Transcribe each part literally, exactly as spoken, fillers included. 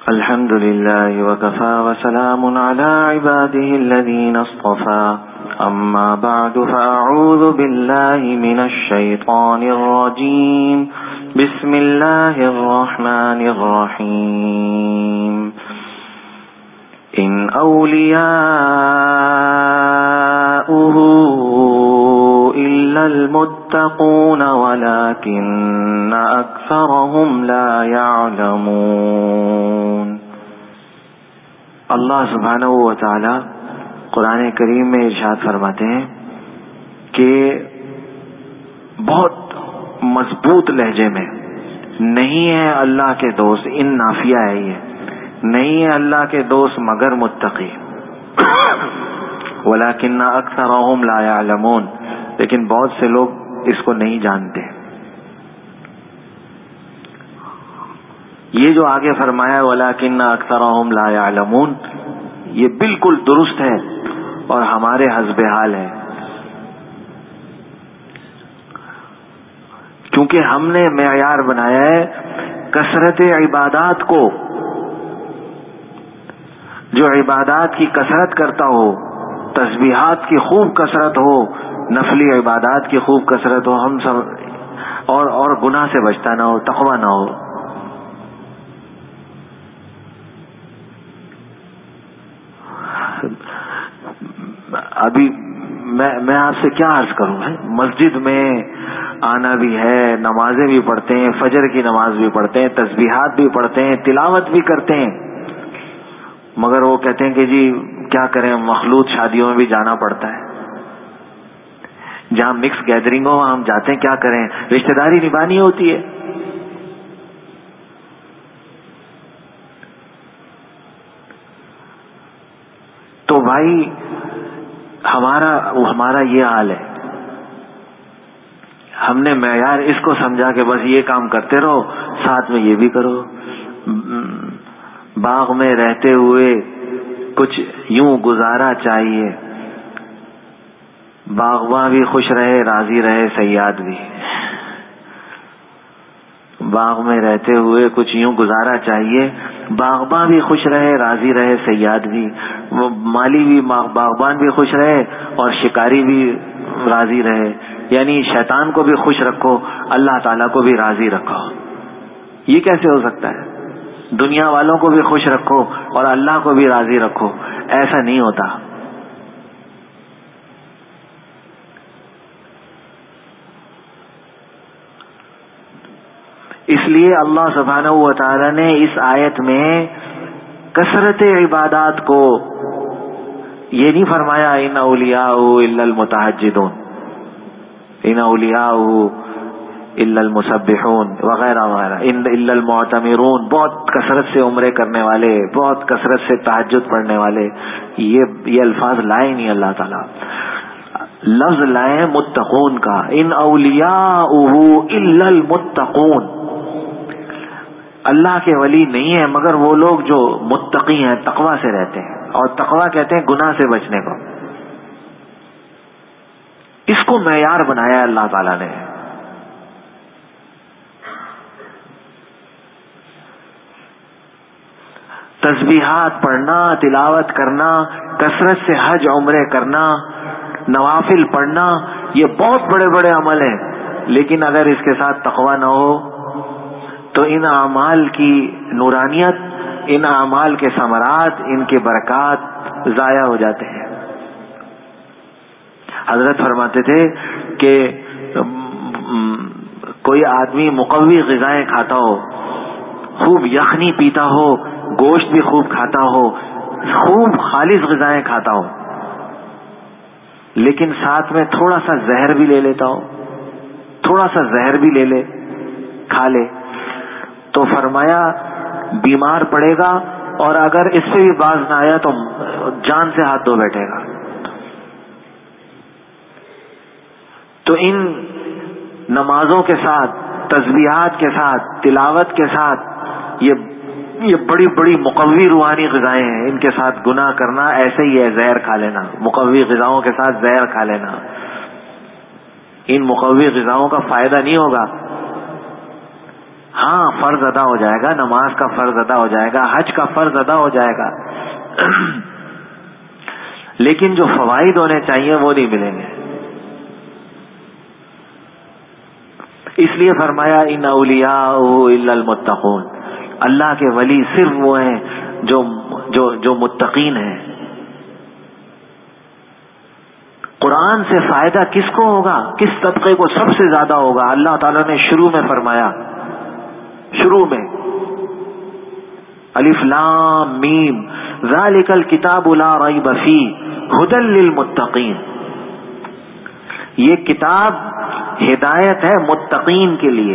الحمد لله وكفى وسلام على عباده الذين اصطفى أما بعد فأعوذ بالله من الشيطان الرجيم بسم الله الرحمن الرحيم إن أولياؤه إلا المتقون ولكن أكثرهم لا يعلمون. اللہ سبحانہ و تعالی قرآن کریم میں ارشاد فرماتے ہیں کہ بہت مضبوط لہجے میں، نہیں ہے اللہ کے دوست، ان نافیہ ہے یہ، نہیں ہے اللہ کے دوست مگر متقی، ولیکن اکثرهم لا يعلمون، لیکن بہت سے لوگ اس کو نہیں جانتے. یہ جو آگے فرمایا ولیکن اکثرهم لا يعلمون، یہ بالکل درست ہے اور ہمارے حسب حال ہے، کیونکہ ہم نے معیار بنایا ہے کثرت عبادات کو. جو عبادات کی کثرت کرتا ہو، تسبیحات کی خوب کثرت ہو، نفلی عبادات کی خوب کثرت ہو، ہم سب اور اور گناہ سے بچتا نہ ہو، تقوی نہ ہو. ابھی میں میں آپ سے کیا عرض کروں، ہے مسجد میں آنا بھی ہے، نمازیں بھی پڑھتے ہیں، فجر کی نماز بھی پڑھتے ہیں، تسبیحات بھی پڑھتے ہیں، تلاوت بھی کرتے ہیں، مگر وہ کہتے ہیں کہ جی کیا کریں، مخلوط شادیوں میں بھی جانا پڑتا ہے، جہاں مکس گیدرنگ ہو ہم جاتے ہیں، کیا کریں، رشتہ داری نبھانی ہوتی ہے. تو بھائی ہمارا ہمارا یہ حال ہے. ہم نے معیار اس کو سمجھا کہ بس یہ کام کرتے رہو، ساتھ میں یہ بھی کرو. باغ میں رہتے ہوئے کچھ یوں گزارا چاہیے، باغباں بھی خوش رہے، راضی رہے صیاد بھی. باغ میں رہتے ہوئے کچھ یوں گزارا چاہیے، باغباں بھی خوش رہے، راضی رہے صیاد بھی. وہ مالی بھی باغبان بھی خوش رہے اور شکاری بھی راضی رہے. یعنی شیطان کو بھی خوش رکھو، اللہ تعالیٰ کو بھی راضی رکھو. یہ کیسے ہو سکتا ہے؟ دنیا والوں کو بھی خوش رکھو اور اللہ کو بھی راضی رکھو، ایسا نہیں ہوتا. اس لیے اللہ سبحانہ و تعالی نے اس آیت میں کثرت عبادات کو یہ نہیں فرمایا ان اولیاء الا المتہجدون، ان اولیاء الا المسبحون وغیرہ وغیرہ، الا المعتمرون، بہت کثرت سے عمرے کرنے والے، بہت کثرت سے تہجد پڑھنے والے. یہ یہ الفاظ لائے نہیں اللہ تعالیٰ، لفظ لائے متقون کا. ان اولیاءہ الا المتقون، اللہ کے ولی نہیں ہیں مگر وہ لوگ جو متقی ہیں، تقوی سے رہتے ہیں. اور تقوی کہتے ہیں گناہ سے بچنے کو. اس کو معیار بنایا اللہ تعالیٰ نے. تسبیحات پڑھنا، تلاوت کرنا، کثرت سے حج عمرے کرنا، نوافل پڑھنا، یہ بہت بڑے بڑے عمل ہیں، لیکن اگر اس کے ساتھ تقوی نہ ہو تو ان اعمال کی نورانیت، ان اعمال کے ثمرات، ان کے برکات ضائع ہو جاتے ہیں. حضرت فرماتے تھے کہ کوئی آدمی مقوی غذائیں کھاتا ہو، خوب یخنی پیتا ہو، گوشت بھی خوب کھاتا ہو، خوب خالص غذائیں کھاتا ہو، لیکن ساتھ میں تھوڑا سا زہر بھی لے لیتا ہو، تھوڑا سا زہر بھی لے لے، کھا لے، تو فرمایا بیمار پڑے گا، اور اگر اس سے بھی باز نہ آیا تو جان سے ہاتھ دھو بیٹھے گا. تو ان نمازوں کے ساتھ، تسبیحات کے ساتھ، تلاوت کے ساتھ یہ یہ بڑی بڑی مقوی روحانی غذائیں ہیں. ان کے ساتھ گناہ کرنا ایسے ہی ہے زہر کھا لینا، مقوی غذاؤں کے ساتھ زہر کھا لینا. ان مقوی غذاؤں کا فائدہ نہیں ہوگا. ہاں فرض ادا ہو جائے گا، نماز کا فرض ادا ہو جائے گا، حج کا فرض ادا ہو جائے گا، لیکن جو فوائد ہونے چاہیے وہ نہیں ملیں گے. اس لیے فرمایا ان اولیاء الا المتقون، اللہ کے ولی صرف وہ ہیں جو جو جو متقین ہیں. قرآن سے فائدہ کس کو ہوگا، کس طبقے کو سب سے زیادہ ہوگا؟ اللہ تعالیٰ نے شروع میں فرمایا، شروع میں الف لام میم ذالک الکتاب لا ریب فیہ ھدی للمتقین. یہ کتاب ہدایت ہے متقین کے لیے،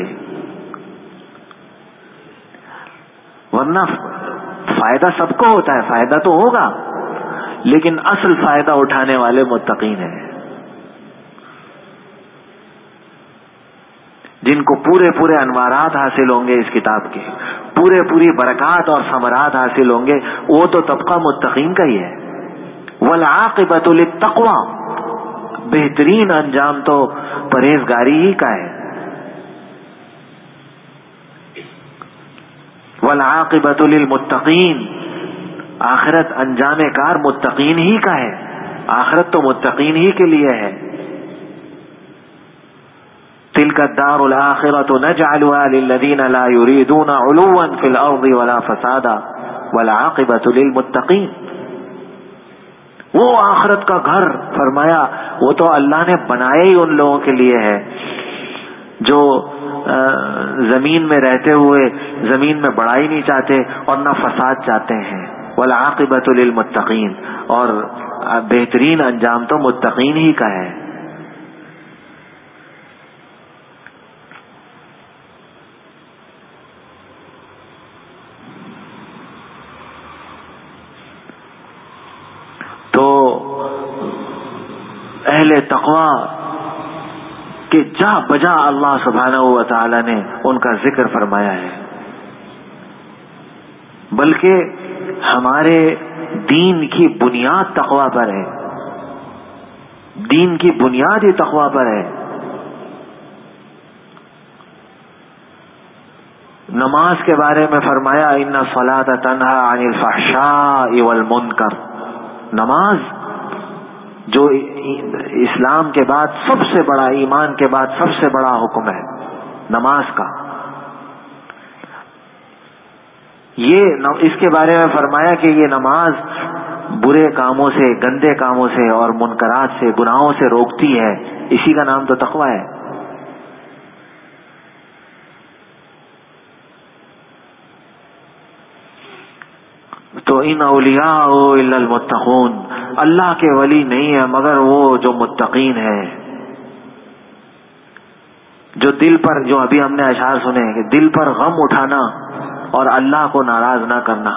ورنہ فائدہ سب کو ہوتا ہے، فائدہ تو ہوگا لیکن اصل فائدہ اٹھانے والے متقین ہیں، جن کو پورے پورے انوارات حاصل ہوں گے اس کتاب کے، پورے پوری برکات اور ثمرات حاصل ہوں گے، وہ تو طبقہ متقین کا ہی ہے. والعاقبۃ للتقوی، بہترین انجام تو پرہیزگاری ہی کا ہے. والعاقبۃ للمتقین، آخرت انجام کار متقین ہی کا ہے، آخرت تو متقین ہی کے لیے ہے. تلک الدار الآخرۃ نجعلها للذین لا یریدون علوا فی الارض ولا فسادا والعاقبۃ للمتقین. وہ آخرت کا گھر فرمایا وہ تو اللہ نے بنایا ہی ان لوگوں کے لیے ہے جو زمین میں رہتے ہوئے زمین میں بڑائی نہیں چاہتے اور نہ فساد چاہتے ہیں. والعاقبۃ للمتقین، اور بہترین انجام تو متقین ہی کا ہے. تو اہل تقوی کے جا بجا اللہ سبحانہ و تعالی نے ان کا ذکر فرمایا ہے. بلکہ ہمارے دین کی بنیاد تقوی پر ہے، دین کی بنیاد ہی تقوی پر ہے. نماز کے بارے میں فرمایا ان الصلاۃ تنہی عن الفحشاء والمنکر. نماز جو اسلام کے بعد سب سے بڑا، ایمان کے بعد سب سے بڑا حکم ہے نماز کا. یہ اس کے بارے میں فرمایا کہ یہ نماز برے کاموں سے، گندے کاموں سے اور منکرات سے، گناہوں سے روکتی ہے. اسی کا نام تو تقوی ہے. تو ان اولیاء الا المتقون، اللہ کے ولی نہیں ہے مگر وہ جو متقین ہیں، جو دل پر، جو ابھی ہم نے اشعار سنے کہ دل پر غم اٹھانا اور اللہ کو ناراض نہ کرنا،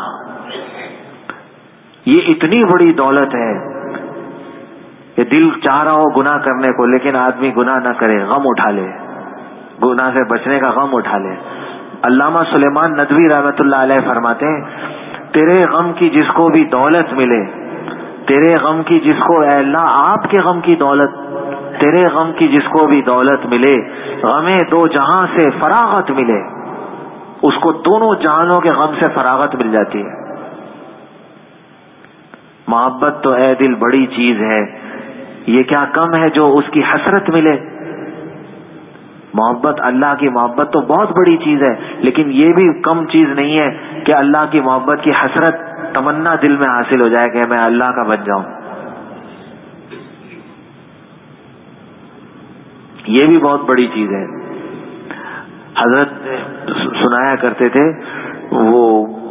یہ اتنی بڑی دولت ہے کہ دل چاہ رہا ہو گناہ کرنے کو لیکن آدمی گناہ نہ کرے، غم اٹھا لے، گناہ سے بچنے کا غم اٹھا لے. علامہ سلیمان ندوی رحمۃ اللہ علیہ فرماتے ہیں تیرے غم کی جس کو بھی دولت ملے، تیرے غم کی جس کو، اے اللہ آپ کے غم کی دولت، تیرے غم کی جس کو بھی دولت ملے، غمیں دو جہاں سے فراغت ملے، اس کو دونوں جہانوں کے غم سے فراغت مل جاتی ہے. محبت تو اے دل بڑی چیز ہے، یہ کیا کم ہے جو اس کی حسرت ملے. محبت، اللہ کی محبت تو بہت بڑی چیز ہے، لیکن یہ بھی کم چیز نہیں ہے کہ اللہ کی محبت کی حسرت، تمنا دل میں حاصل ہو جائے کہ میں اللہ کا بن جاؤں. یہ بھی بہت بڑی چیز ہے. حضرت سنایا کرتے تھے وہ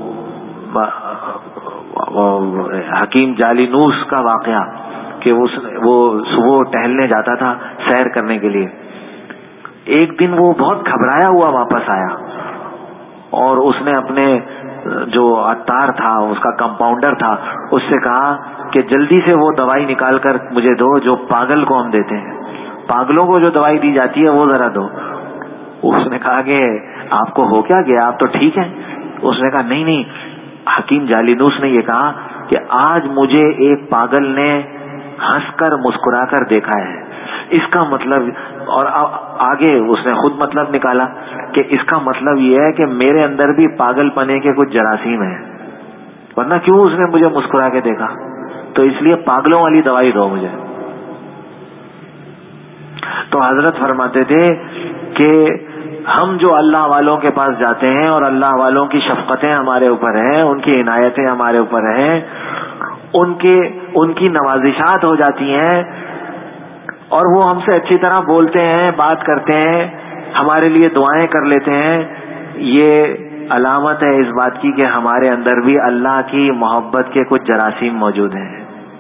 حکیم جالینوس کا واقعہ کہ وہ صبح ٹہلنے جاتا تھا سیر کرنے کے لیے. ایک دن وہ بہت گھبرایا ہوا واپس آیا اور اس نے اپنے جو عطار تھا، اس کا کمپاؤنڈر تھا، اس سے کہا کہ جلدی سے وہ دوائی نکال کر مجھے دو جو پاگل کو ہم دیتے ہیں، پاگلوں کو جو دوائی دی جاتی ہے وہ ذرا دو. اس نے کہا کہ آپ کو ہو کیا گیا، آپ تو ٹھیک ہیں. اس نے کہا نہیں نہیں، حکیم جالینوس نے یہ کہا کہ آج مجھے ایک پاگل نے ہنس کر مسکرا کر دیکھا ہے، اس کا مطلب، اور آگے اس نے خود مطلب نکالا کہ اس کا مطلب یہ ہے کہ میرے اندر بھی پاگل پنے کے کچھ جراثیم ہیں، ورنہ کیوں اس نے مجھے مسکرا کے دیکھا؟ تو اس لیے پاگلوں والی دوائی دو مجھے۔ تو حضرت فرماتے تھے کہ ہم جو اللہ والوں کے پاس جاتے ہیں اور اللہ والوں کی شفقتیں ہمارے اوپر ہیں، ان کی عنایتیں ہمارے اوپر ہیں، ان کے ان کی نوازشات ہو جاتی ہیں اور وہ ہم سے اچھی طرح بولتے ہیں، بات کرتے ہیں، ہمارے لیے دعائیں کر لیتے ہیں، یہ علامت ہے اس بات کی کہ ہمارے اندر بھی اللہ کی محبت کے کچھ جراثیم موجود ہیں۔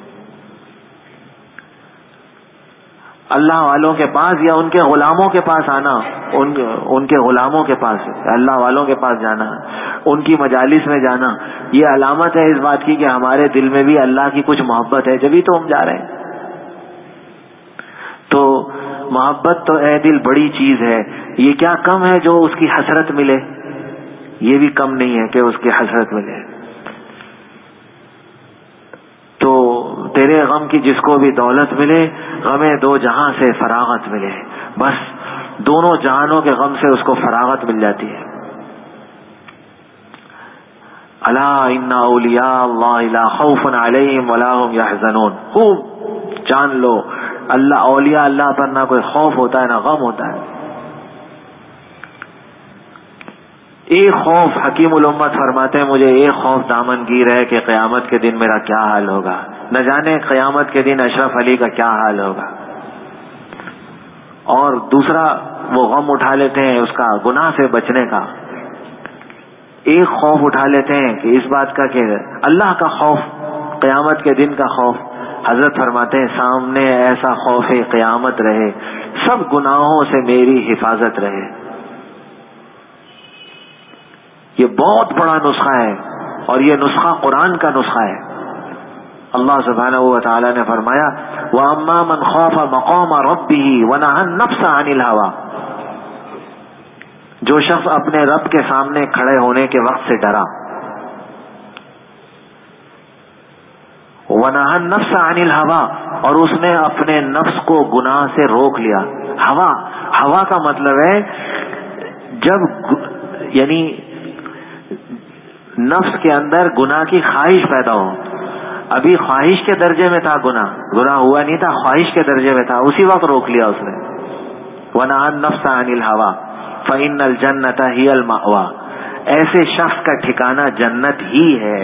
اللہ والوں کے پاس یا ان کے غلاموں کے پاس آنا، ان ان کے غلاموں کے پاس، اللہ والوں کے پاس جانا، ان کی مجالس میں جانا، یہ علامت ہے اس بات کی کہ ہمارے دل میں بھی اللہ کی کچھ محبت ہے، جبھی تو ہم جا رہے ہیں۔ تو محبت تو اے دل بڑی چیز ہے، یہ کیا کم ہے جو اس کی حسرت ملے؟ یہ بھی کم نہیں ہے کہ اس کی حسرت ملے۔ تو تیرے غم کی جس کو بھی دولت ملے، غم دو جہاں سے فراغت ملے، بس دونوں جہانوں کے غم سے اس کو فراغت مل جاتی ہے۔ الا ان اولیاء اللہ لا خوف علیہم ولا هم یحزنون، خوب جان لو اللہ اولیاء اللہ پر نہ کوئی خوف ہوتا ہے نہ غم ہوتا ہے۔ ایک خوف، حکیم الامت فرماتے ہیں مجھے ایک خوف دامن گیر ہے کہ قیامت کے دن میرا کیا حال ہوگا، نہ جانے قیامت کے دن اشرف علی کا کیا حال ہوگا۔ اور دوسرا وہ غم اٹھا لیتے ہیں اس کا گناہ سے بچنے کا، ایک خوف اٹھا لیتے ہیں کہ اس بات کا کہ اللہ کا خوف، قیامت کے دن کا خوف۔ حضرت فرماتے ہیں سامنے ایسا خوف قیامت رہے، سب گناہوں سے میری حفاظت رہے۔ یہ بہت بڑا نسخہ ہے اور یہ نسخہ قرآن کا نسخہ ہے۔ اللہ سبحانہ و تعالی نے فرمایا وَأَمَّا مَنْ خَافَ مَقَامَ رَبِّهِ وَنَهَى النَّفْسَ عَنِ الْهَوَىٰ، جو شخص اپنے رب کے سامنے کھڑے ہونے کے وقت سے ڈرا، وَنَهَى النَّفْسَ عَنِ الْهَوَىٰ، اور اس نے اپنے نفس کو گناہ سے روک لیا۔ ہوا ہوا کا مطلب ہے جب یعنی نفس کے اندر گناہ کی خواہش پیدا ہو، ابھی خواہش کے درجے میں تھا گناہ، گناہ ہوا نہیں تھا، خواہش کے درجے میں تھا، اسی وقت روک لیا اس نے۔ وَنَهَى النَّفْسَ عَنِ الْهَوَىٰ فَإِنَّ الْجَنَّةَ هِيَ الْمَأْوَىٰ، ایسے شخص کا ٹھکانہ جنت ہی ہے۔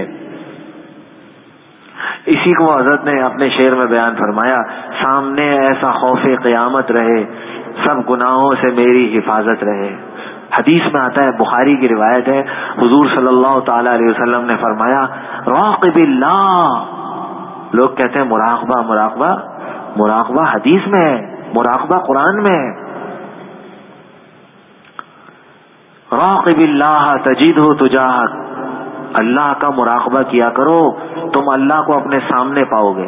اسی کو حضرت نے اپنے شعر میں بیان فرمایا سامنے ایسا خوف قیامت رہے، سب گناہوں سے میری حفاظت رہے۔ حدیث میں آتا ہے، بخاری کی روایت ہے، حضور صلی اللہ تعالی علیہ وسلم نے فرمایا راقب اللہ، لوگ کہتے ہیں مراقبہ مراقبہ مراقبہ حدیث میں ہے، مراقبہ قرآن میں ہے۔ راقب اللہ تجدہ تجاہک، اللہ کا مراقبہ کیا کرو، تم اللہ کو اپنے سامنے پاؤ گے۔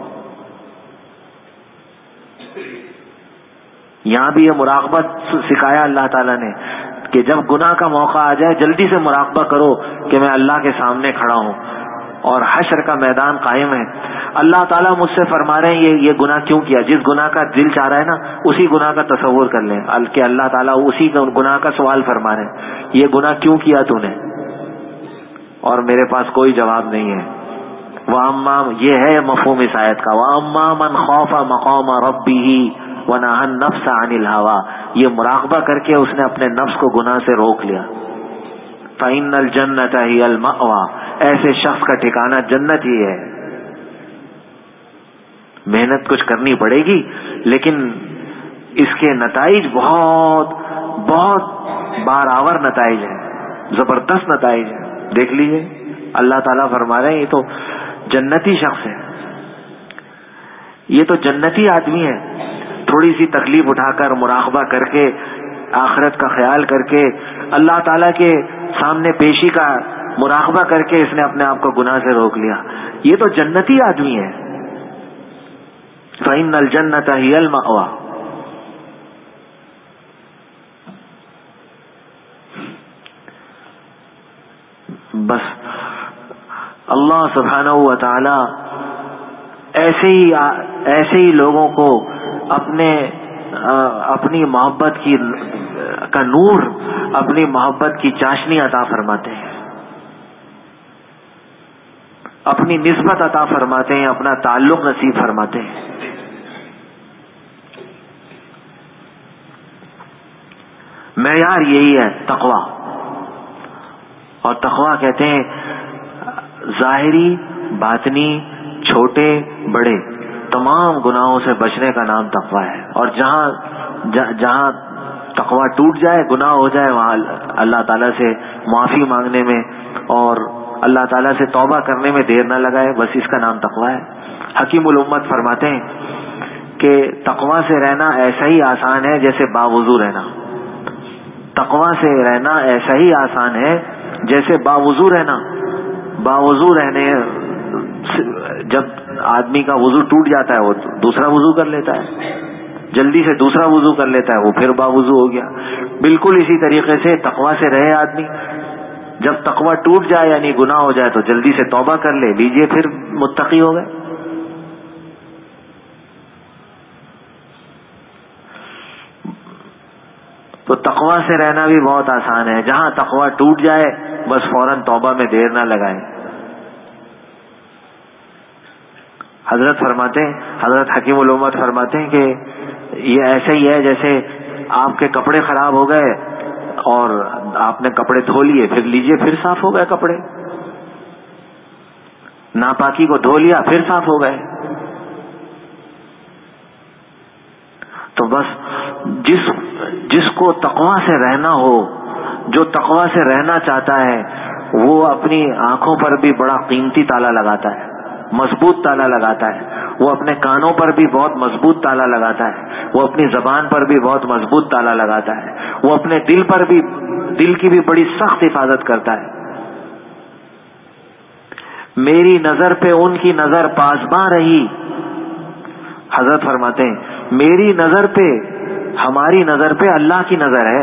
یہاں بھی یہ مراقبہ سکھایا اللہ تعالیٰ نے کہ جب گناہ کا موقع آ جائے جلدی سے مراقبہ کرو کہ میں اللہ کے سامنے کھڑا ہوں اور حشر کا میدان قائم ہے۔ اللہ تعالیٰ مجھ سے فرما رہے ہیں یہ یہ گناہ کیوں کیا، جس گناہ کا دل چاہ رہا ہے نا اسی گناہ کا تصور کر لیں کہ اللہ تعالیٰ اسی گناہ کا سوال فرما رہے ہیں، یہ گناہ کیوں کیا تو نے، اور میرے پاس کوئی جواب نہیں ہے۔ وَأَمَّا، یہ ہے مفہوم اس آیت کا، وَأَمَّا مَنْ خَافَ مَقَامَ رَبِّهِ وَنَهَى النَّفْسَ عَنِ الْهَوَىٰ، یہ مراقبہ کر کے اس نے اپنے نفس کو گناہ سے روک لیا۔ فَإِنَّ الْجَنَّةَ هِيَ الْمَأْوَىٰ، ایسے شخص کا ٹھکانہ جنت ہی ہے۔ محنت کچھ کرنی پڑے گی لیکن اس کے نتائج بہت بہت بارآور نتائج ہیں، زبردست نتائج ہیں۔ دیکھ لیجیے اللہ تعالیٰ فرما رہے ہیں یہ تو جنتی شخص ہے، یہ تو جنتی آدمی ہے، تھوڑی سی تکلیف اٹھا کر مراقبہ کر کے آخرت کا خیال کر کے اللہ تعالیٰ کے سامنے پیشی کا مراقبہ کر کے اس نے اپنے آپ کو گناہ سے روک لیا، یہ تو جنتی آدمی ہے۔ فَإِنَّ الْجَنَّةَ هِيَ الْمَأْوَىٰ۔ بس اللہ سبحانہ و تعالی ایسے ہی ایسے ہی لوگوں کو اپنے اپنی محبت کی کا نور، اپنی محبت کی چاشنی عطا فرماتے ہیں، اپنی نسبت عطا فرماتے ہیں، اپنا تعلق نصیب فرماتے ہیں۔ معیار یہی ہے تقویٰ، اور تقویٰ کہتے ہیں ظاہری باطنی چھوٹے بڑے تمام گناہوں سے بچنے کا نام تقویٰ ہے۔ اور جہاں جہاں تقویٰ ٹوٹ جائے، گناہ ہو جائے، وہاں اللہ تعالیٰ سے معافی مانگنے میں اور اللہ تعالیٰ سے توبہ کرنے میں دیر نہ لگائے، بس اس کا نام تقویٰ ہے۔ حکیم الامت فرماتے ہیں کہ تقویٰ سے رہنا ایسا ہی آسان ہے جیسے باوضو رہنا۔ تقویٰ سے رہنا ایسا ہی آسان ہے جیسے باوضو رہنا۔ باوضو رہنے جب آدمی کا وضو ٹوٹ جاتا ہے وہ دوسرا وضو کر لیتا ہے، جلدی سے دوسرا وضو کر لیتا ہے، وہ پھر باوضو ہو گیا۔ بالکل اسی طریقے سے تقویٰ سے رہے آدمی، جب تقویٰ ٹوٹ جائے یعنی گناہ ہو جائے تو جلدی سے توبہ کر لے، لیجئے پھر متقی ہو گئے۔ تو تقویٰ سے رہنا بھی بہت آسان ہے، جہاں تقویٰ ٹوٹ جائے بس فوراً توبہ میں دیر نہ لگائیں۔ حضرت فرماتے ہیں، حضرت حکیم الامت فرماتے ہیں کہ یہ ایسا ہی ہے جیسے آپ کے کپڑے خراب ہو گئے اور آپ نے کپڑے دھو لیے، پھر لیجئے پھر صاف ہو گئے کپڑے، ناپاکی کو دھو لیا پھر صاف ہو گئے۔ تو بس جس جس کو تقویٰ سے رہنا ہو، جو تقویٰ سے رہنا چاہتا ہے، وہ اپنی آنکھوں پر بھی بڑا قیمتی تالا لگاتا ہے، مضبوط تالا لگاتا ہے، وہ اپنے کانوں پر بھی بہت مضبوط تالا لگاتا ہے، وہ اپنی زبان پر بھی بہت مضبوط تالا لگاتا ہے، وہ اپنے دل پر بھی، دل کی بھی بڑی سخت حفاظت کرتا ہے۔ میری نظر پہ ان کی نظر پاسباں رہی، حضرت فرماتے ہیں میری نظر پہ، ہماری نظر پہ اللہ کی نظر ہے،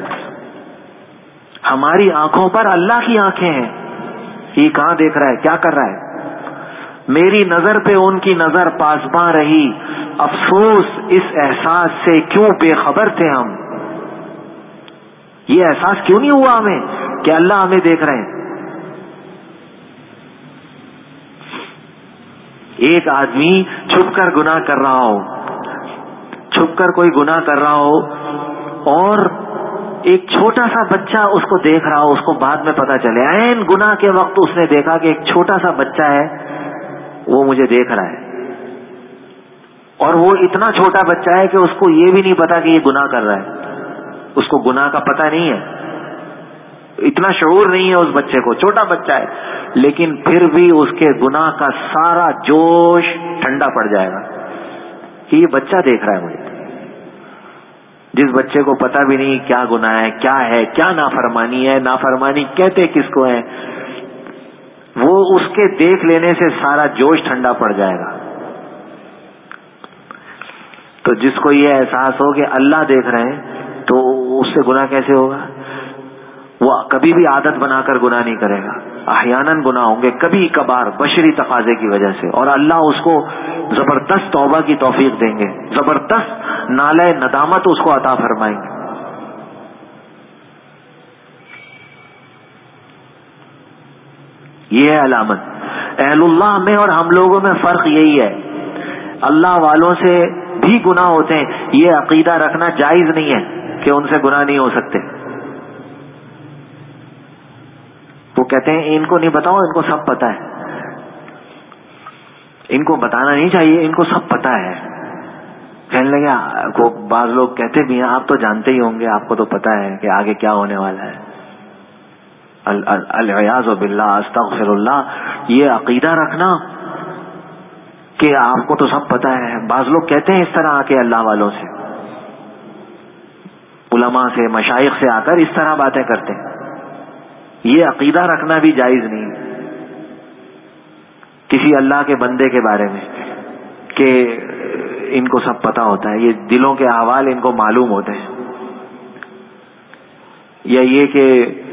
ہماری آنکھوں پر اللہ کی آنکھیں ہیں، یہ کہاں دیکھ رہا ہے، کیا کر رہا ہے؟ میری نظر پہ ان کی نظر پاسباں رہی، افسوس اس احساس سے کیوں بے خبر تھے ہم، یہ احساس کیوں نہیں ہوا ہمیں کہ اللہ ہمیں دیکھ رہے ہیں۔ ایک آدمی چھپ کر گناہ کر رہا ہو، چھپ کر کوئی گناہ کر رہا ہو اور ایک چھوٹا سا بچہ اس کو دیکھ رہا ہو، اس کو بعد میں پتا چلے، عین گناہ کے وقت اس نے دیکھا کہ ایک چھوٹا سا بچہ ہے وہ مجھے دیکھ رہا ہے، اور وہ اتنا چھوٹا بچہ ہے کہ اس کو یہ بھی نہیں پتا کہ یہ گناہ کر رہا ہے، اس کو گناہ کا پتہ نہیں ہے، اتنا شعور نہیں ہے اس بچے کو، چھوٹا بچہ ہے، لیکن پھر بھی اس کے گناہ کا سارا جوش ٹھنڈا پڑ جائے گا کہ یہ بچہ دیکھ رہا ہے مجھے۔ جس بچے کو پتہ بھی نہیں کیا گناہ ہے، کیا ہے، کیا نافرمانی ہے، نافرمانی کہتے کس کو ہے، وہ اس کے دیکھ لینے سے سارا جوش ٹھنڈا پڑ جائے گا۔ تو جس کو یہ احساس ہو کہ اللہ دیکھ رہے ہیں تو اس سے گناہ کیسے ہوگا؟ وہ کبھی بھی عادت بنا کر گناہ نہیں کرے گا، احیاناً گناہ ہوں گے، کبھی کبھار بشری تقاضے کی وجہ سے، اور اللہ اس کو زبردست توبہ کی توفیق دیں گے، زبردست نالہ ندامت اس کو عطا فرمائیں گے۔ یہ ہے علامت۔ اہل اللہ میں اور ہم لوگوں میں فرق یہی ہے، اللہ والوں سے بھی گناہ ہوتے ہیں، یہ عقیدہ رکھنا جائز نہیں ہے کہ ان سے گناہ نہیں ہو سکتے۔ وہ کہتے ہیں ان کو نہیں بتاؤ، ان کو سب پتا ہے، ان کو بتانا نہیں چاہیے، ان کو سب پتا ہے۔ کہنے لگے کو بعض لوگ کہتے بھی ہیں آپ تو جانتے ہی ہوں گے، آپ کو تو پتا ہے کہ آگے کیا ہونے والا ہے۔ العیاذ باللہ، استغفر اللہ، یہ عقیدہ رکھنا کہ آپ کو تو سب پتا ہے۔ بعض لوگ کہتے ہیں اس طرح آ کے اللہ والوں سے، علماء سے، مشائخ سے آ کر اس طرح باتیں کرتے ہیں۔ یہ عقیدہ رکھنا بھی جائز نہیں کسی اللہ کے بندے کے بارے میں کہ ان کو سب پتا ہوتا ہے، یہ دلوں کے احوال ان کو معلوم ہوتے ہیں، یا یہ کہ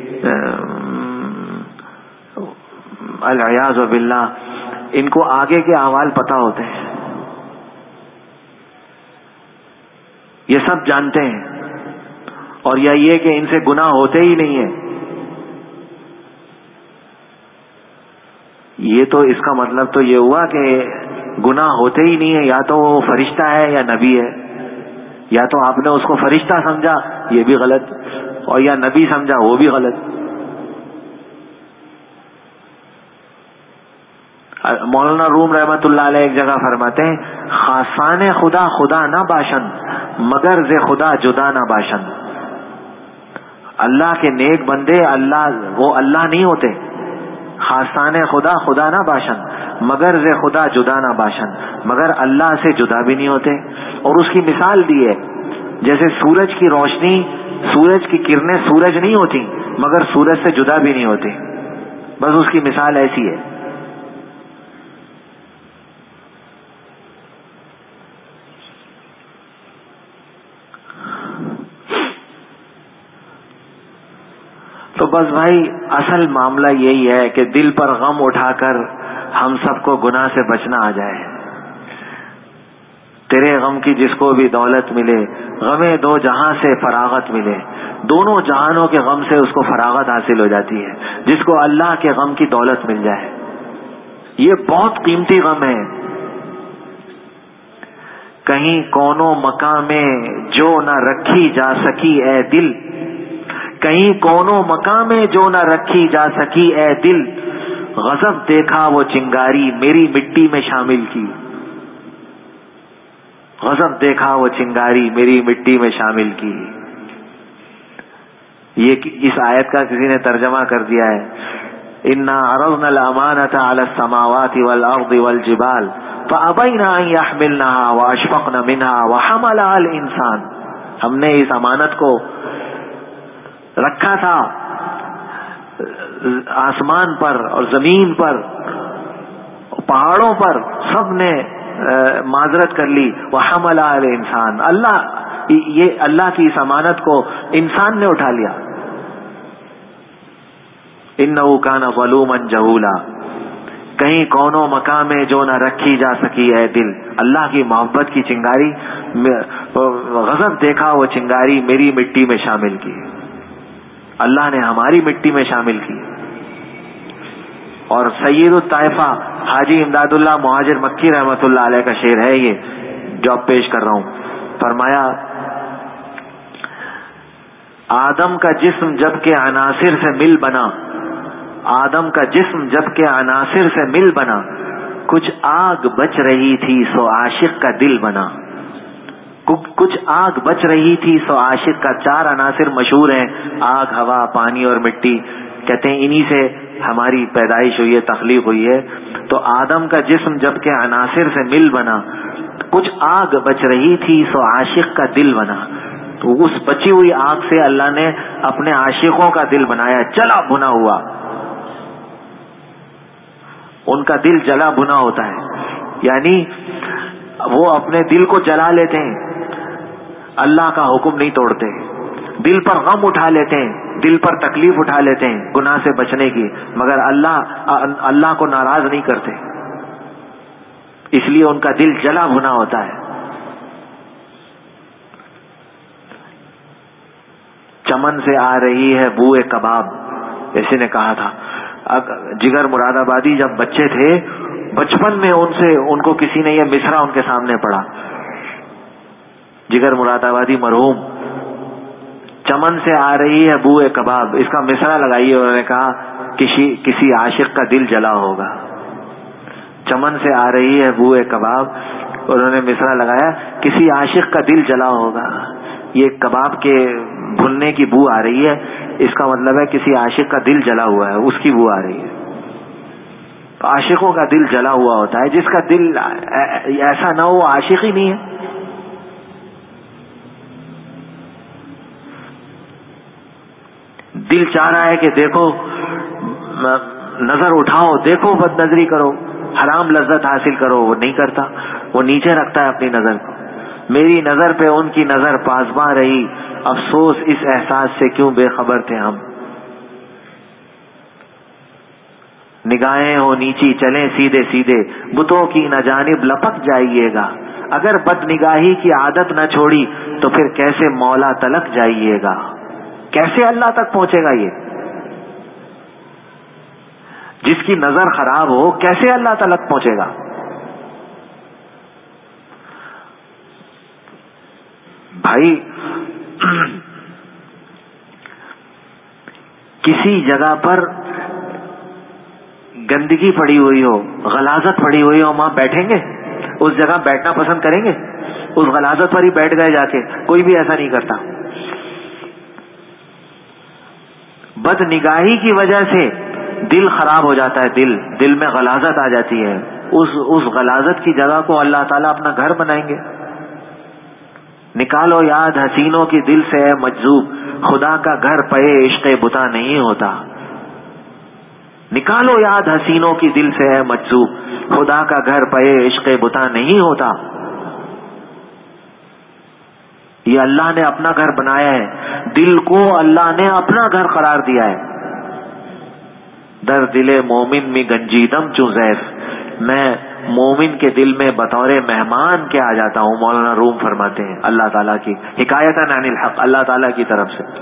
العیاذ باللہ ان کو آگے کے احوال پتا ہوتے ہیں۔ یہ سب جانتے ہیں، اور یا یہ کہ ان سے گناہ ہوتے ہی نہیں ہیں. یہ تو اس کا مطلب تو یہ ہوا کہ گناہ ہوتے ہی نہیں ہے، یا تو وہ فرشتہ ہے یا نبی ہے. یا تو آپ نے اس کو فرشتہ سمجھا، یہ بھی غلط، اور یا نبی سمجھا، وہ بھی غلط. مولانا روم رحمت اللہ علیہ ایک جگہ فرماتے ہیں، خاصان خدا خدا نہ باشن مگر ز خدا جدا نہ باشن. اللہ کے نیک بندے اللہ وہ اللہ نہیں ہوتے. خاصان خدا خدا نہ باشن مگر ز خدا جدا نہ باشن، مگر اللہ سے جدا بھی نہیں ہوتے. اور اس کی مثال دی ہے، جیسے سورج کی روشنی، سورج کی کرنیں سورج نہیں ہوتی مگر سورج سے جدا بھی نہیں ہوتی. بس اس کی مثال ایسی ہے. تو بس بھائی اصل معاملہ یہی ہے کہ دل پر غم اٹھا کر ہم سب کو گناہ سے بچنا آ جائے. تیرے غم کی جس کو بھی دولت ملے، غمے دو جہاں سے فراغت ملے. دونوں جہانوں کے غم سے اس کو فراغت حاصل ہو جاتی ہے جس کو اللہ کے غم کی دولت مل جائے. یہ بہت قیمتی غم ہے. کہیں کونوں مکاں میں جو نہ رکھی جا سکی اے دل، کہیں کونوں مکاں میں جو نہ رکھی جا سکی اے دل، غضب دیکھا وہ چنگاری میری مٹی میں شامل کی. غضب دیکھا وہ چنگاری میری مٹی میں شامل کی. یہ اس آیت کا کسی نے ترجمہ کر دیا ہے، انا عرضنا الامانۃ علی السماوات والارض والجبال فابین ان یحملنها واشفقن منها وحملها الانسان. ہم نے اس امانت کو رکھا تھا آسمان پر اور زمین پر، پہاڑوں پر، سب نے معذرت کر لی. وحملها الانسان، اللہ یہ اللہ کی اس امانت کو انسان نے اٹھا لیا. انہ کان ظلوما جہولا. کہیں کونوں مکان میں جو نہ رکھی جا سکی اے دل، اللہ کی محبت کی چنگاری، غضب دیکھا وہ چنگاری میری مٹی میں شامل کی. اللہ نے ہماری مٹی میں شامل کی. اور سید الطائفہ حاجی امداد اللہ مہاجر مکی رحمت اللہ علیہ کا شعر ہے یہ جو اب پیش کر رہا ہوں. فرمایا، آدم کا جسم جب کہ عناصر سے مل بنا، آدم کا جسم جب کہ عناصر سے مل بنا، کچھ آگ بچ رہی تھی سو عاشق کا دل بنا. کچھ آگ بچ رہی تھی سو عاشق کا. چار عناصر مشہور ہیں، آگ، ہوا، پانی اور مٹی. کہتے ہیں انہی سے ہماری پیدائش ہوئی ہے، تخلیق ہوئی ہے. تو آدم کا جسم جب کہ عناصر سے مل بنا، کچھ آگ بچ رہی تھی سو عاشق کا دل بنا. تو اس بچی ہوئی آگ سے اللہ نے اپنے عاشقوں کا دل بنایا، جلا بھنا ہوا. ان کا دل جلا بھنا ہوتا ہے، یعنی وہ اپنے دل کو جلا لیتے ہیں، اللہ کا حکم نہیں توڑتے. دل پر غم اٹھا لیتے ہیں، دل پر تکلیف اٹھا لیتے ہیں گناہ سے بچنے کی، مگر اللہ اللہ کو ناراض نہیں کرتے، اس لیے ان کا دل جلا بھنا ہوتا ہے. چمن سے آ رہی ہے بوئے کباب، ایسے نے کہا تھا. جگر مراد آبادی جب بچے تھے، بچپن میں ان سے ان کو کسی نے یہ مصرع ان کے سامنے پڑھا. جگر مراد آبادی مرحوم، چمن سے آ رہی ہے بوئے کباب، اس کا مصرع لگائیے. انہوں نے کہا کسی کسی عاشق کا دل جلا ہوگا. چمن سے آ رہی ہے بوئے کباب، انہوں نے مصرع لگایا کسی عاشق کا دل جلا ہوگا. یہ کباب کے بھننے کی بو آ رہی ہے، اس کا مطلب ہے کسی عاشق کا دل جلا ہوا ہے، اس کی بو آ رہی ہے. عاشقوں کا دل جلا ہوا ہوتا ہے، جس کا دل ایسا نہ ہو عاشق ہی نہیں ہے. دل چاہ رہا ہے کہ دیکھو، نظر اٹھاؤ، دیکھو، بد نظری کرو، حرام لذت حاصل کرو، وہ نہیں کرتا، وہ نیچے رکھتا ہے اپنی نظر کو. میری نظر پہ ان کی نظر پاسباں رہی، افسوس اس احساس سے کیوں بے خبر تھے ہم. نگاہیں ہو نیچی چلیں سیدھے سیدھے، بتوں کی نہ جانب لپک جائیے گا. اگر بد نگاہی کی عادت نہ چھوڑی تو پھر کیسے مولا تلک جائیے گا؟ کیسے اللہ تک پہنچے گا؟ یہ جس کی نظر خراب ہو کیسے اللہ تلک پہنچے گا؟ بھائی کسی جگہ پر گندگی پڑی ہوئی ہو، غلاظت پڑی ہوئی ہو، وہاں بیٹھیں گے؟ اس جگہ بیٹھنا پسند کریں گے؟ اس غلاظت پر ہی بیٹھ گئے جا کے، کوئی بھی ایسا نہیں کرتا۔ بد نگاہی کی وجہ سے دل خراب ہو جاتا ہے، دل دل میں غلاظت آ جاتی ہے، اس اس غلاظت کی جگہ کو اللہ تعالیٰ اپنا گھر بنائیں گے۔ نکالو یاد حسینوں کی دل سے ہے مجذوب، خدا کا گھر پے عشق بتا نہیں ہوتا۔ نکالو یاد حسینوں کی دل سے ہے مجذوب، خدا کا گھر پے عشق بتا نہیں ہوتا۔ یہ اللہ نے اپنا گھر بنایا ہے، دل کو اللہ نے اپنا گھر قرار دیا ہے۔ در دل مومن میں گنجیدم چوزیف، میں مومن کے دل میں بطور مہمان کے آ جاتا ہوں، مولانا روم فرماتے ہیں، اللہ تعالیٰ کی حکایتاً عن الحق، اللہ تعالیٰ کی طرف سے۔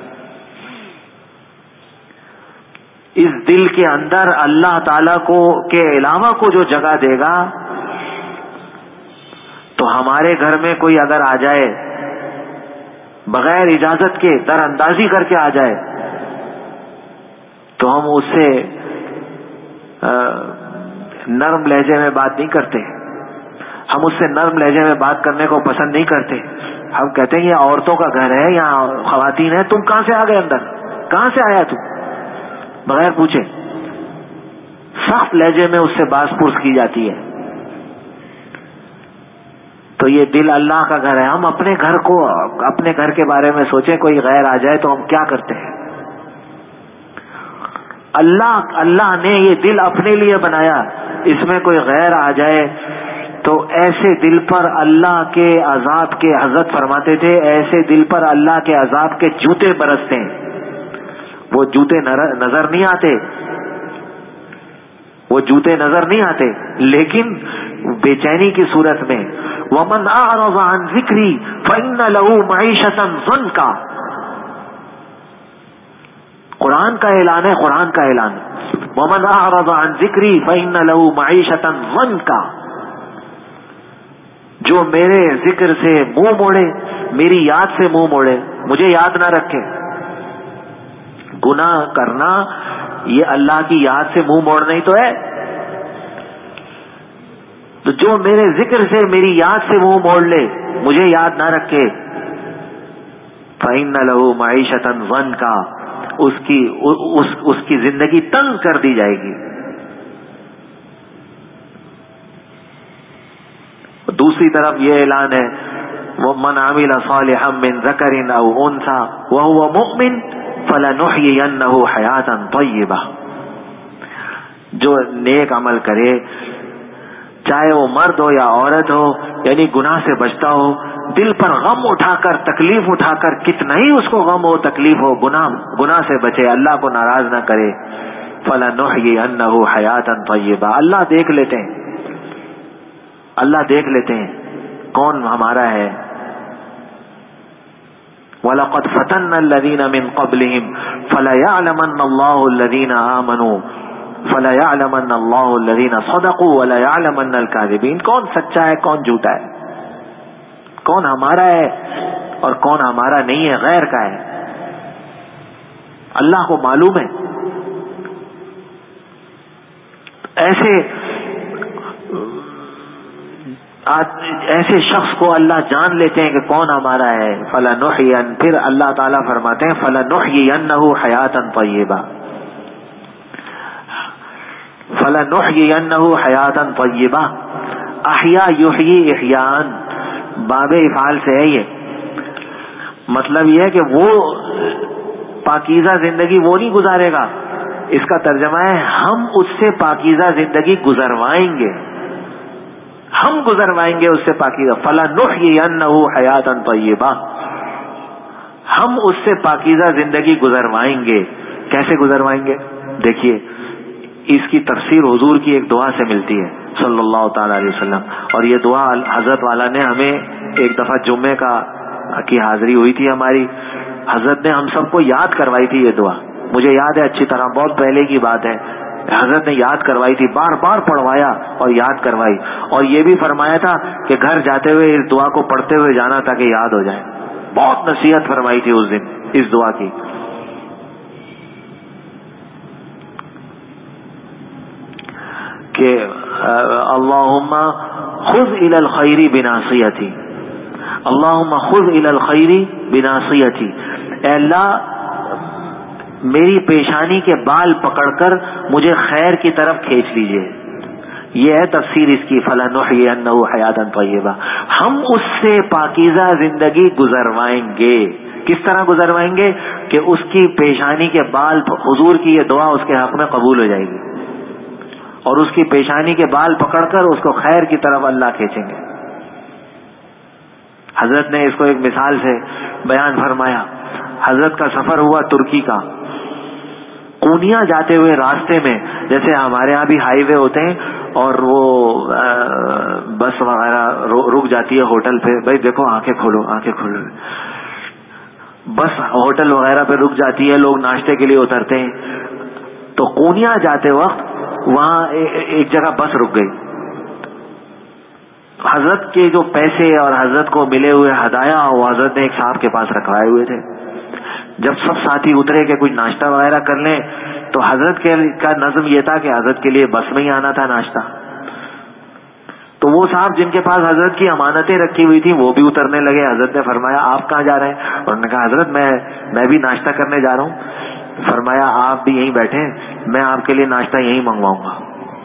اس دل کے اندر اللہ تعالیٰ کو کے علاوہ کو جو جگہ دے گا، تو ہمارے گھر میں کوئی اگر آ جائے بغیر اجازت کے، در اندازی کر کے آ جائے، تو ہم اس سے نرم لہجے میں بات نہیں کرتے، ہم اس سے نرم لہجے میں بات کرنے کو پسند نہیں کرتے۔ ہم کہتے ہیں یہ عورتوں کا گھر ہے، یہاں خواتین ہیں، تم کہاں سے آ گئے اندر، کہاں سے آیا تم، بغیر پوچھے سخت لہجے میں اس سے باز پرس کی جاتی ہے۔ تو یہ دل اللہ کا گھر ہے۔ ہم اپنے گھر کو، اپنے گھر کے بارے میں سوچیں، کوئی غیر آ جائے تو ہم کیا کرتے ہیں؟ اللہ اللہ نے یہ دل اپنے لیے بنایا، اس میں کوئی غیر آ جائے تو ایسے دل پر اللہ کے عذاب کے، حضرت فرماتے تھے ایسے دل پر اللہ کے عذاب کے جوتے برستے ہیں۔ وہ جوتے نظر نہیں آتے، وہ جوتے نظر نہیں آتے، لیکن بے چینی کی صورت میں وَمَنْ أَعْرَضَ عَنْ ذِكْرِي فَإِنَّ لَهُ مَعِيشَةً ضَنْكَ، قرآن کا اعلان ہے، قرآن کا اعلان وَمَنْ أَعْرَضَ عَنْ ذِكْرِي فَإِنَّ لَهُ مَعِيشَةً ضَنْكَ، جو میرے ذکر سے منہ موڑے، میری یاد سے منہ موڑے، مجھے یاد نہ رکھے۔ گناہ کرنا یہ اللہ کی یاد سے منہ موڑنا ہی تو ہے۔ تو جو میرے ذکر سے، میری یاد سے منہ موڑ لے، مجھے یاد نہ رکھے، فَإِنَّ لَهُ مَعِيشَةً ضَنْكَ، اس کی اس, اس کی زندگی تنگ کر دی جائے گی۔ دوسری طرف یہ اعلان ہے وَمَنْ عَمِلَ صَالِحًا مِّن ذَكَرٍ أَوْ أُنثَىٰ وَهُوَ مُؤْمِنٌ فَلَنُحْيِيَنَّهُ حَيَاةً طَيِّبَةً، جو نیک عمل کرے، چاہے وہ مرد ہو یا عورت ہو، یعنی گناہ سے بچتا ہو، دل پر غم اٹھا کر، تکلیف اٹھا کر، کتنا ہی اس کو غم ہو، تکلیف ہو، گناہ گناہ سے بچے، اللہ کو ناراض نہ کرے، فَلَنُحْيِيَنَّهُ حَيَاةً طَيِّبَةً، اللہ دیکھ لیتے ہیں، اللہ دیکھ لیتے ہیں کون ہمارا ہے۔ وَلَقَدْ فَتَنَّا الَّذِينَ مِن قَبْلِهِمْ فَلَيَعْلَمَنَّ اللَّهُ الَّذِينَ آمَنُوا فَلَيَعْلَمَنَّ اللَّهُ الَّذِينَ صَدَقُوا وَلَيَعْلَمَنَّ الْكَاذِبِينَ، کون سچا ہے کون جھوٹا ہے، کون ہمارا ہے اور کون ہمارا نہیں ہے، غیر کا ہے، اللہ کو معلوم ہے۔ ایسے ایسے شخص کو اللہ جان لیتے ہیں کہ کون ہمارا ہے۔ فَلَنُحْيِيَنَّ، پھر اللہ تعالیٰ فرماتے ہیں فَلَنُحْيِيَنَّهُ حَيَاةً طَيِّبَةً، فَلَنُحْيِيَنَّهُ حَيَاةً طَيِّبَةً، احیا یحیی احیاءً، باب افعال سے ہے یہ، مطلب یہ ہے کہ وہ پاکیزہ زندگی وہ نہیں گزارے گا، اس کا ترجمہ ہے ہم اس سے پاکیزہ زندگی گزروائیں گے، ہم گزروائیں گے اس سے پاکیزہ، فَلَنُحْيِيَنَّهُ حَيَاةً طَيِّبَةً، ہم اس سے پاکیزہ زندگی گزروائیں گے۔ کیسے گزروائیں گے؟ دیکھیے اس کی تفسیر حضور کی ایک دعا سے ملتی ہے، صلی اللہ تعالی علیہ وسلم. اور یہ دعا حضرت والا نے ہمیں ایک دفعہ جمعے کا کی حاضری ہوئی تھی ہماری, حضرت نے ہم سب کو یاد کروائی تھی یہ دعا. مجھے یاد ہے اچھی طرح, بہت پہلے کی بات ہے. حضرت نے یاد کروائی تھی, بار بار پڑھوایا اور یاد کروائی, اور یہ بھی فرمایا تھا کہ گھر جاتے ہوئے اس دعا کو پڑھتے ہوئے جانا تاکہ یاد ہو جائے. بہت نصیحت فرمائی تھی اس دن اس دعا کی. کہ اللہم خذ الی الخیر بناصیتی, اللہم خذ الی الخیر بناصیتی, اے اللہ میری پیشانی کے بال پکڑ کر مجھے خیر کی طرف کھینچ لیجئے. یہ ہے تفسیر اس کی, فَلَنُحْيِيَنَّهُ حَيَاةً طَيِّبَةً, ہم اس سے پاکیزہ زندگی گزروائیں گے. کس طرح گزروائیں گے؟ کہ اس کی پیشانی کے بال, حضور کی یہ دعا اس کے حق میں قبول ہو جائے گی, اور اس کی پیشانی کے بال پکڑ کر اس کو خیر کی طرف اللہ کھینچیں گے. حضرت نے اس کو ایک مثال سے بیان فرمایا. حضرت کا سفر ہوا ترکی کا, کونیا جاتے ہوئے راستے میں, جیسے ہمارے ہاں بھی ہائی وے ہوتے ہیں اور وہ بس وغیرہ رک جاتی ہے ہوٹل پہ, بھائی دیکھو آنکھیں کھولو آنکھیں کھولو, بس ہوٹل وغیرہ پہ رک جاتی ہے, لوگ ناشتے کے لیے اترتے ہیں. تو کونیا جاتے وقت وہاں ایک جگہ بس رک گئی. حضرت کے جو پیسے اور حضرت کو ملے ہوئے ہدایا وہ حضرت نے ایک صاحب کے پاس رکھوائے ہوئے تھے. جب سب ساتھی اترے کہ کچھ ناشتہ وغیرہ کر لیں, تو حضرت کے کا نظم یہ تھا کہ حضرت کے لیے بس میں ہی آنا تھا ناشتہ. تو وہ صاحب جن کے پاس حضرت کی امانتیں رکھی ہوئی تھی وہ بھی اترنے لگے. حضرت نے فرمایا آپ کہاں جا رہے ہیں؟ اور انہوں نے کہا حضرت میں میں بھی ناشتہ کرنے جا رہا ہوں. فرمایا آپ بھی یہیں بیٹھیں, میں آپ کے لیے ناشتہ یہیں منگواؤں گا.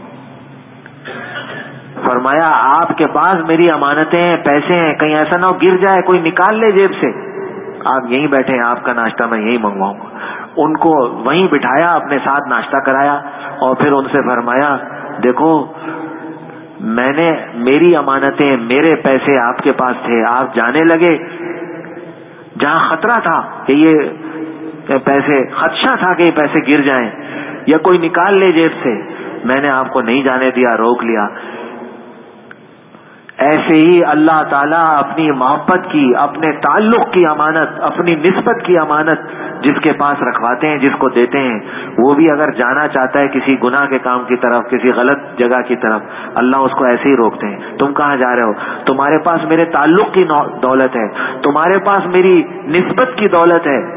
فرمایا آپ کے پاس میری امانتیں ہیں, پیسے ہیں, کہیں ایسا نہ ہو گر جائے, کوئی نکال لے جیب سے, آپ یہیں بیٹھے, آپ کا ناشتہ میں یہیں منگواؤں گا. ان کو وہیں بٹھایا, اپنے ساتھ ناشتہ کرایا, اور پھر ان سے فرمایا دیکھو میں نے میری امانتیں, میرے پیسے آپ کے پاس تھے, آپ جانے لگے جہاں خطرہ تھا کہ یہ پیسے, خدشہ تھا کہ یہ پیسے گر جائیں یا کوئی نکال لے جیب سے, میں نے آپ کو نہیں جانے دیا, روک لیا. ایسے ہی اللہ تعالیٰ اپنی محبت کی, اپنے تعلق کی امانت, اپنی نسبت کی امانت جس کے پاس رکھواتے ہیں, جس کو دیتے ہیں, وہ بھی اگر جانا چاہتا ہے کسی گناہ کے کام کی طرف, کسی غلط جگہ کی طرف, اللہ اس کو ایسے ہی روکتے ہیں. تم کہاں جا رہے ہو؟ تمہارے پاس میرے تعلق کی دولت ہے, تمہارے پاس میری نسبت کی دولت ہے,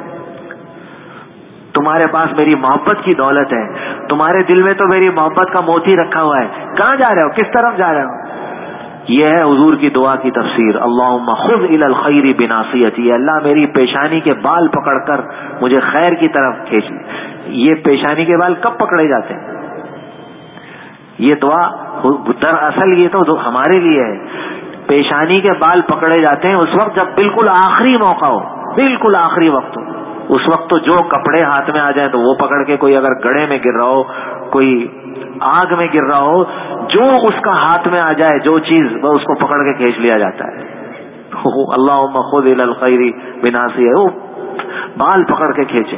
تمہارے پاس میری محبت کی دولت ہے, تمہارے دل میں تو میری محبت کا موتی رکھا ہوا ہے, کہاں جا رہے ہو, کس طرف جا رہے ہو؟ یہ ہے حضور کی دعا کی تفسیر. اللہم خذ الی الخیر بناصیتی, اللہ میری پیشانی کے بال پکڑ کر مجھے خیر کی طرف کھینچ. یہ پیشانی کے بال کب پکڑے جاتے ہیں؟ یہ دعا دراصل یہ تو ہمارے لیے ہے. پیشانی کے بال پکڑے جاتے ہیں اس وقت جب بالکل آخری موقع ہو, بالکل آخری وقت ہو. اس وقت تو جو کپڑے ہاتھ میں آ جائیں تو وہ پکڑ کے, کوئی اگر گڑھے میں گر رہا ہو, کوئی آگ میں گر رہا ہو, جو اس کا ہاتھ میں آ جائے جو چیز, وہ اس کو پکڑ کے کھینچ لیا جاتا ہے. اللہم خذ الی الخیر بناصیہ, وہ بال پکڑ کے کھینچے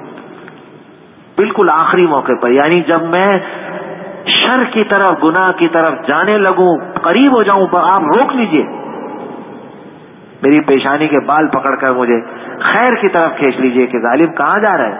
بالکل آخری موقع پر, یعنی جب میں شر کی طرف, گناہ کی طرف جانے لگوں, قریب ہو جاؤں, آپ روک لیجئے, میری پیشانی کے بال پکڑ کر مجھے خیر کی طرف کھینچ لیجئے کہ ظالم کہاں جا رہا ہے.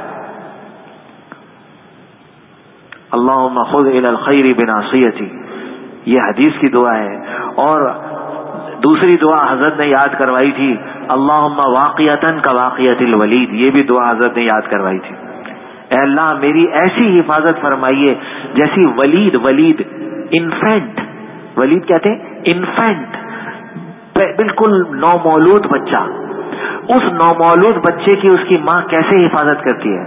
اللہم خذ الی الخیر بناصیتی, یہ حدیث کی دعا ہے. اور دوسری دعا حضرت نے یاد کروائی تھی, اللہم واقعتاً کواقعۃ الولید, یہ بھی دعا حضرت نے یاد کروائی تھی. اے اللہ میری ایسی حفاظت فرمائیے جیسی ولید, ولید انفینٹ, ولید کہتے ہیں انفینٹ, بالکل نومولود بچہ, اس نومولود بچے کی اس کی ماں کیسے حفاظت کرتی ہے.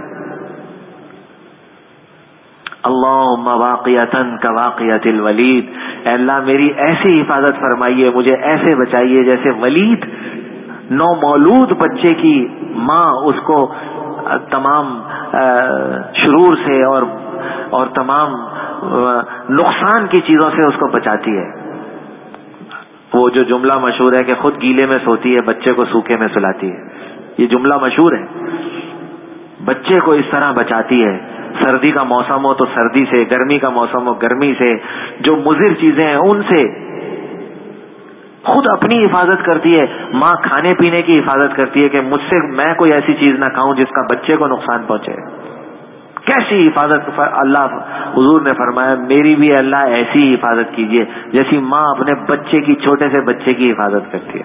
اللہم واقعتاً کواقعۃ الولید, اے اللہ میری ایسی حفاظت فرمائیے, مجھے ایسے بچائیے جیسے ولید نومولود بچے کی ماں اس کو تمام شرور سے اور اور تمام نقصان کی چیزوں سے اس کو بچاتی ہے. وہ جو جملہ مشہور ہے کہ خود گیلے میں سوتی ہے, بچے کو سوکھے میں سلاتی ہے, یہ جملہ مشہور ہے. بچے کو اس طرح بچاتی ہے, سردی کا موسم ہو تو سردی سے، گرمی کا موسم ہو گرمی سے، جو مضر چیزیں ہیں ان سے. خود اپنی حفاظت کرتی ہے. ماں کھانے پینے کی حفاظت کرتی ہے کہ مجھ سے میں کوئی ایسی چیز نہ کھاؤں جس کا بچے کو نقصان پہنچے. کیسی حفاظت اللہ حضور نے فرمایا میری بھی اللہ ایسی حفاظت کیجیے جیسی ماں اپنے بچے کی، چھوٹے سے بچے کی حفاظت کرتی ہے.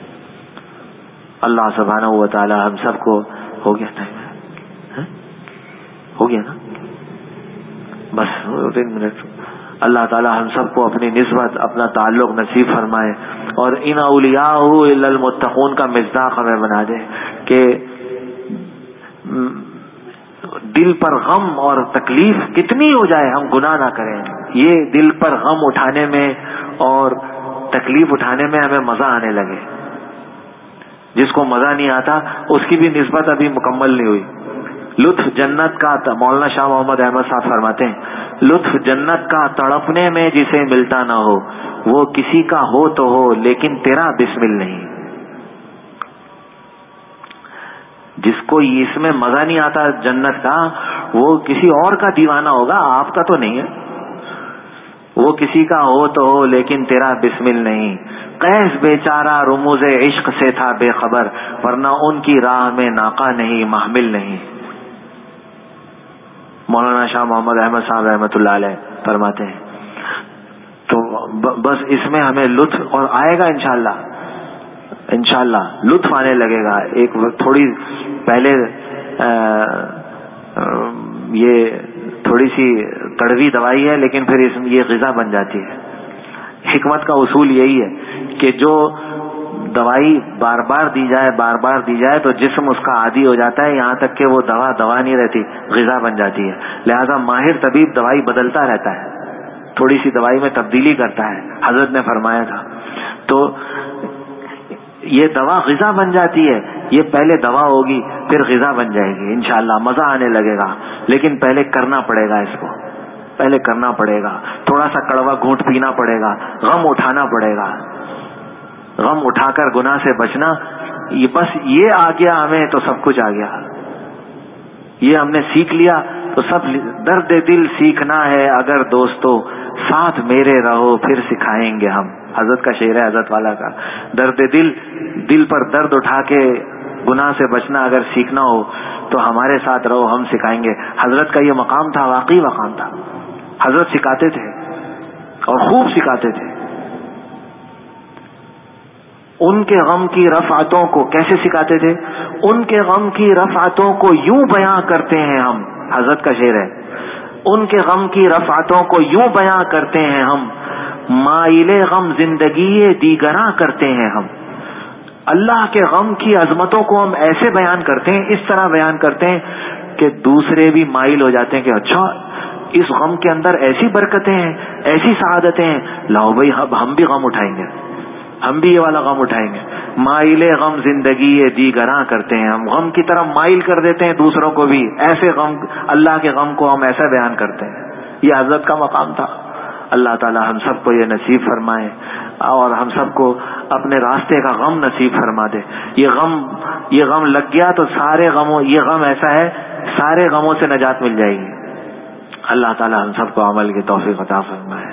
اللہ سبحانہ و تعالی ہم سب کو. ہو گیا ٹائم؟ ہو گیا نا؟ بس تین منٹ. اللہ تعالی ہم سب کو اپنی نسبت، اپنا تعلق نصیب فرمائے اور ان اولیاء الا المتقون کا مصداق ہمیں بنا دے کہ دل پر غم اور تکلیف کتنی ہو جائے ہم گناہ نہ کریں. یہ دل پر غم اٹھانے میں اور تکلیف اٹھانے میں ہمیں مزہ آنے لگے. جس کو مزہ نہیں آتا اس کی بھی نسبت ابھی مکمل نہیں ہوئی. لطف جنت کا، مولانا شاہ محمد احمد صاحب فرماتے ہیں لطف جنت کا تڑپنے میں جسے ملتا نہ ہو وہ کسی کا ہو تو ہو لیکن تیرا بسمل نہیں. جس کو اس میں مزہ نہیں آتا جنت کا وہ کسی اور کا دیوانہ ہوگا، آپ کا تو نہیں ہے. وہ کسی کا ہو تو ہو لیکن تیرا بسمل نہیں. قیس بیچارہ رموز عشق سے تھا بے خبر ورنہ ان کی راہ میں ناقہ نہیں محمل نہیں. مولانا شاہ محمد احمد صاحب رحمۃ اللہ علیہ فرماتے ہیں. تو بس اس میں ہمیں لطف اور آئے گا انشاءاللہ انشاءاللہ لطف آنے لگے گا. ایک تھوڑی پہلے آ, آ, یہ تھوڑی سی کڑوی دوائی ہے لیکن پھر اس یہ غذا بن جاتی ہے. حکمت کا اصول یہی ہے کہ جو دوائی بار بار دی جائے بار بار دی جائے تو جسم اس کا عادی ہو جاتا ہے یہاں تک کہ وہ دوا دوا نہیں رہتی، غذا بن جاتی ہے. لہذا ماہر طبیب دوائی بدلتا رہتا ہے، تھوڑی سی دوائی میں تبدیلی کرتا ہے. حضرت نے فرمایا تھا تو یہ دوا غذا بن جاتی ہے. یہ پہلے دوا ہوگی پھر غذا بن جائے گی انشاءاللہ، مزہ آنے لگے گا. لیکن پہلے کرنا پڑے گا، اس کو پہلے کرنا پڑے گا. تھوڑا سا کڑوا گھونٹ پینا پڑے گا، غم اٹھانا پڑے گا. غم اٹھا کر گناہ سے بچنا، یہ بس یہ آ گیا ہمیں تو سب کچھ آ گیا. یہ ہم نے سیکھ لیا تو سب. درد دل سیکھنا ہے اگر دوستو ساتھ میرے رہو پھر سکھائیں گے ہم. حضرت کا شعر ہے حضرت والا کا. درد دل، دل پر درد اٹھا کے گناہ سے بچنا اگر سیکھنا ہو تو ہمارے ساتھ رہو ہم سکھائیں گے. حضرت کا یہ مقام تھا، واقعی مقام تھا. حضرت سکھاتے تھے اور خوب سکھاتے تھے. ان کے غم کی رفعتوں کو کیسے سکھاتے تھے؟ ان کے غم کی رفعتوں کو یوں بیاں کرتے ہیں ہم. حضرت کا شعر ہے ان کے غم کی رفعتوں کو یوں بیاں کرتے ہیں ہم، مائل غم زندگی دیگراں کرتے ہیں ہم. اللہ کے غم کی عظمتوں کو ہم ایسے بیان کرتے ہیں، اس طرح بیان کرتے ہیں کہ دوسرے بھی مائل ہو جاتے ہیں کہ اچھا اس غم کے اندر ایسی برکتیں ہیں، ایسی سعادتیں ہیں، لاؤ بھائی ہم بھی غم اٹھائیں گے، ہم بھی یہ والا غم اٹھائیں گے. مائل غم زندگی دیگراں کرتے ہیں ہم. غم کی طرف مائل کر دیتے ہیں دوسروں کو بھی. ایسے غم، اللہ کے غم کو ہم ایسا بیان کرتے ہیں. یہ حضرت کا مقام تھا. اللہ تعالی ہم سب کو یہ نصیب فرمائے اور ہم سب کو اپنے راستے کا غم نصیب فرما دے. یہ غم یہ غم لگ گیا تو سارے غموں، یہ غم ایسا ہے سارے غموں سے نجات مل جائے گی. اللہ تعالی ہم سب کو عمل کی توفیق عطا فرمائے.